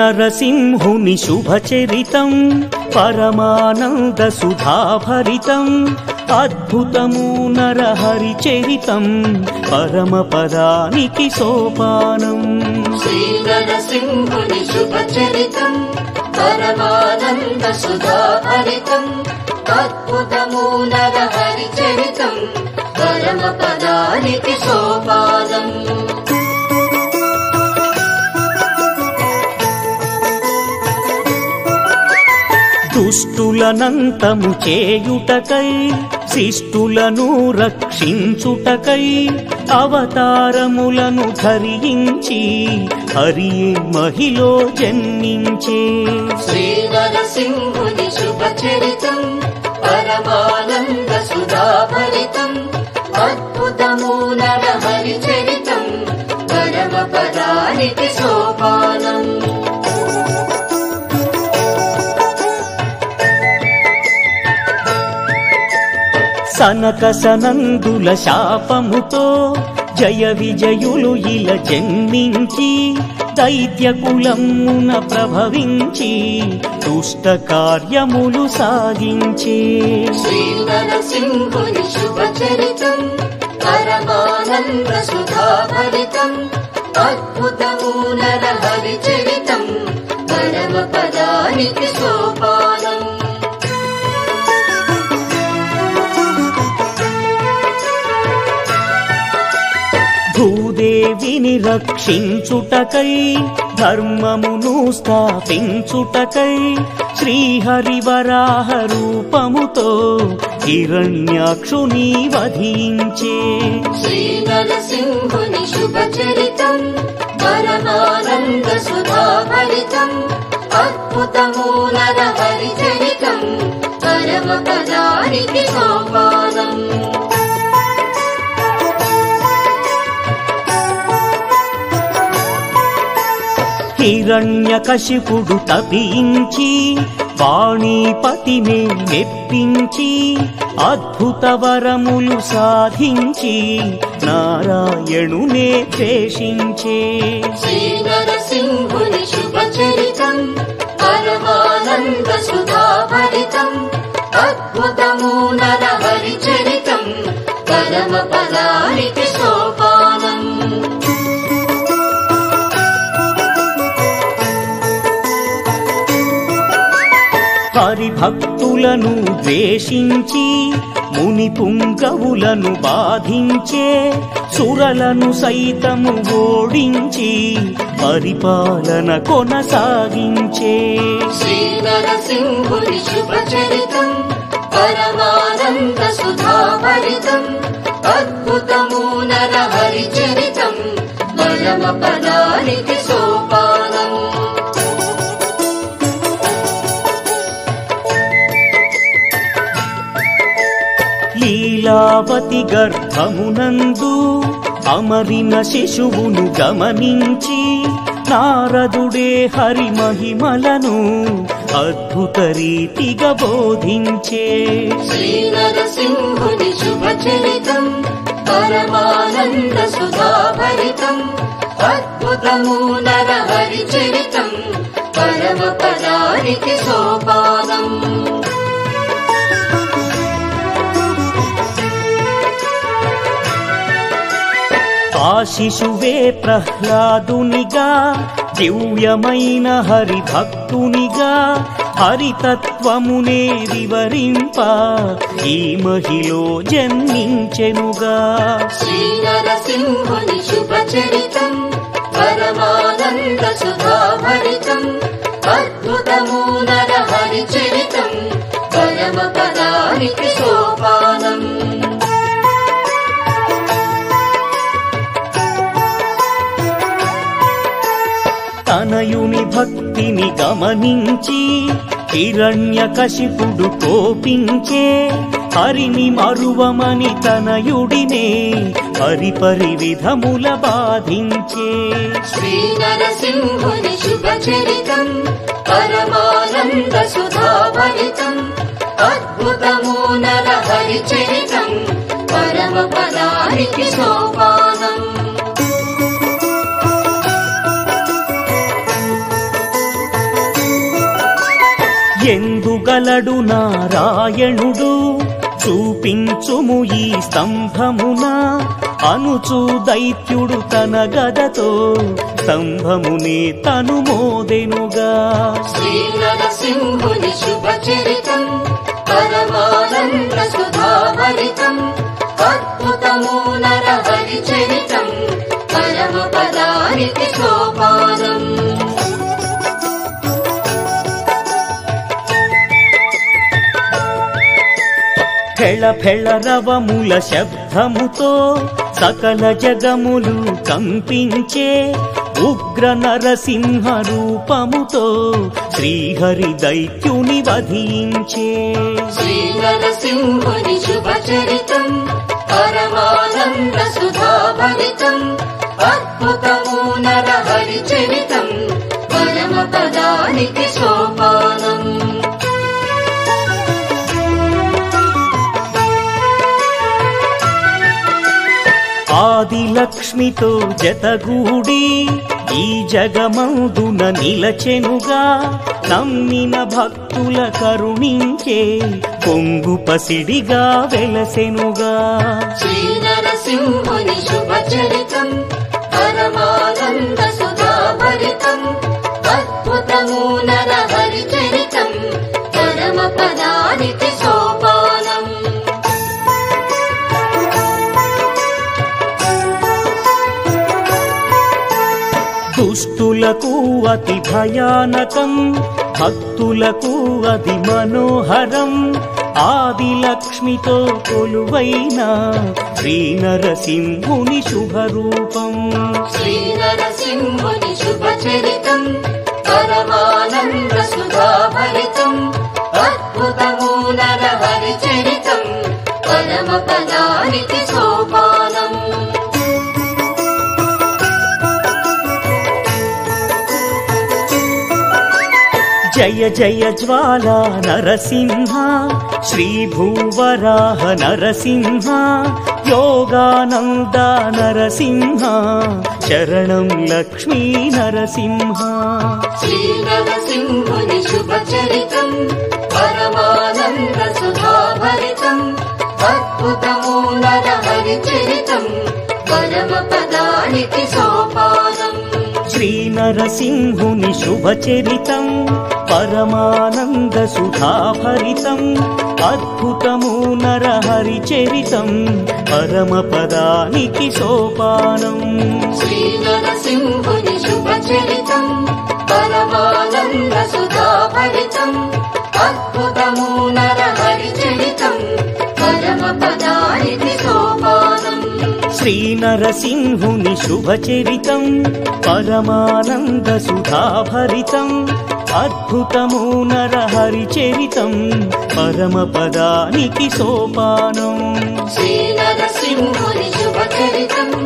నరసింహుని శుభచరితం పరమానంద సుధాభరితం అద్భుతము నరహరి చరితం పరమపదానికి సోపానం. శ్రీ నరసింహుని శుభచరితం పరమానంద సుధాభరితం అద్భుతము నరహరి చరితం పరమపదానికి సోపానం. దుష్టులనంతము చేయుటకై శిష్టులను రక్షించుటకై అవతారములను ధరించి హరియే మహిలో జన్మించే. శ్రీ నరసింహుని శుభచరితం పరమానంద సుధాభరితం అద్భుతము నరహరి చరితం పరమపదానికి సోపానం. సనక సనందుల శాపముతో జయ విజయులు ఇలా జన్మించి దైత్య కులమున ప్రభవించి దుష్ట కార్యములు సాగించే. శ్రీ నరసింహుని శుభచరితం పరమానంద సుధాభరితం అద్భుతము నరహరి చరితం పరమపదానికి సోపానం. భూదేవిని రక్షించుటకై ధర్మమును స్థాపించుటకై శ్రీహరివరాహ రూపముతో హిరణ్యాక్షుని వధించే. శ్రీ నరసింహుని శుభచరితం పరమానంద సుధాభరితం అద్భుతము నరహరి చరితం పరమపదానికి సోపానం. హిరణ్యకశిపుడు తపించి వాణీపతిని మెప్పించి అద్భుత వరములు సాధించి నారాయణునే ద్వేషించే. శ్రీ నరసింహుని శుభచరితం పరమానంద సుధాభరితం అద్భుతము నరహరి చరితం పరమపదానికి సోపానం. హరిభక్తులను ద్వేషించి ముని పుంగవులను బాధించే సురలను సైతము ఓడించి పరిపాలన కొనసాగించే. శ్రీ నరసింహుని శుభచరితం పరమానంద సుధాభరితం అద్భుతము నరహరి చరితం పరమపదానికి సోపానం. లీలావతి గర్భమునందు అమరిన శిశువును గమనించి నారదుడే హరి మహిమలను అద్భుత రీతిగా బోధించే. శ్రీ నరసింహుని శుభచరితం పరమానంద సుధాభరితం అద్భుతము నరహరి చరితం పరమపదానికి సోపానం. ఆ శిశువే ప్రహ్లాదునిగా దివ్యమైన హరిభక్తునిగా హరితత్వమునే వివరింప ఈ మహిలో జన్మించెనుగా. శ్రీ నరసింహుని శుభచరితం పరమానంద సుధాభరితం అద్భుతము నరహరి చరితం పరమపదానికి సోపానం. తనయుని భక్తిని గమనించి హిరణ్యకశిపుడు కోపించే హరిని మరువమని తనయుడినే పరిపరి విధముల బాధించే. శ్రీ నరసింహుని శుభచరితం పరమానంద సుధాభరితం అద్భుతము నరహరి చరితం పరమపదానికి సోపానం. ఎందుగలడు నారాయణుడు చూపించుము ఈ స్తంభమున అనుచు దైత్యుడు తన గదతో స్తంభమునే తను మోదెనుగా. శ్రీ నరసింహుని శుభచరితం పరమానంద సుధాభరితం అద్భుతము నరహరి చరితం పరమ పదానికి సోపానం. ఫెళ ఫెళ రవముల శబ్దముతో సకల జగములు కంపించే ఉగ్ర నరసింహ రూపముతో శ్రీహరి దైత్యుని వధించే. శ్రీ నరసింహుని శుభచరితం పరమానంద సుధాభరితం అద్భుతము నరహరి చరితం పరమ పదానికి సోపానం. ఆదిలక్ష్మితో జతగూడి ఈ జగమందున నిలచెనుగా నమ్మిన భక్తుల కరుణించే కొంగు పసిడిగా వెలసెనుగా. శ్రీ నరసింహుని శుభచరితం పరమానంద సుధాభరితం అద్భుతము నరహరి చరితం పరమ పదానికి సోపానం. దుష్టులకు అతి భయానకం భక్తులకు అది మనోహరం ఆదిలక్ష్మితో కొలువైన శ్రీ నరసింహుని శుభరూపం. శ్రీ నరసింహుని శుభచరితం పరమానంద సుధాభరితం అద్భుతము నరహరి చరితం పరమ పదానికి సోపానం. జయ జయ జ్వాలా నరసింహ శ్రీ భూవరాహ నరసింహ యోగానంద నరసింహ శరణం లక్ష్మీ నరసింహ. శ్రీ నరసింహుని శుభచరితం పరమానంద సుధాభరితం అద్భుతము నరహరి చరితం పరమ పదానికి సోపానం. శ్రీ నరసింహుని శుభచరితం పరమానంద సుధాభరితం అద్భుతము నరహరి చరితం పరమ పదానికి సోపానం. శ్రీ నరసింహుని శుభచరితం పరమానంద సుధాభరితం అద్భుతము నరహరి చరితం పరమ పదానికి సోపానం. శ్రీ నరసింహుని శుభచరితం పరమానంద సుధాభరితం అద్భుతము నరహరి చరితం పరమ పదానికి సోపానం. శ్రీ నరసింహుని శుభచరితం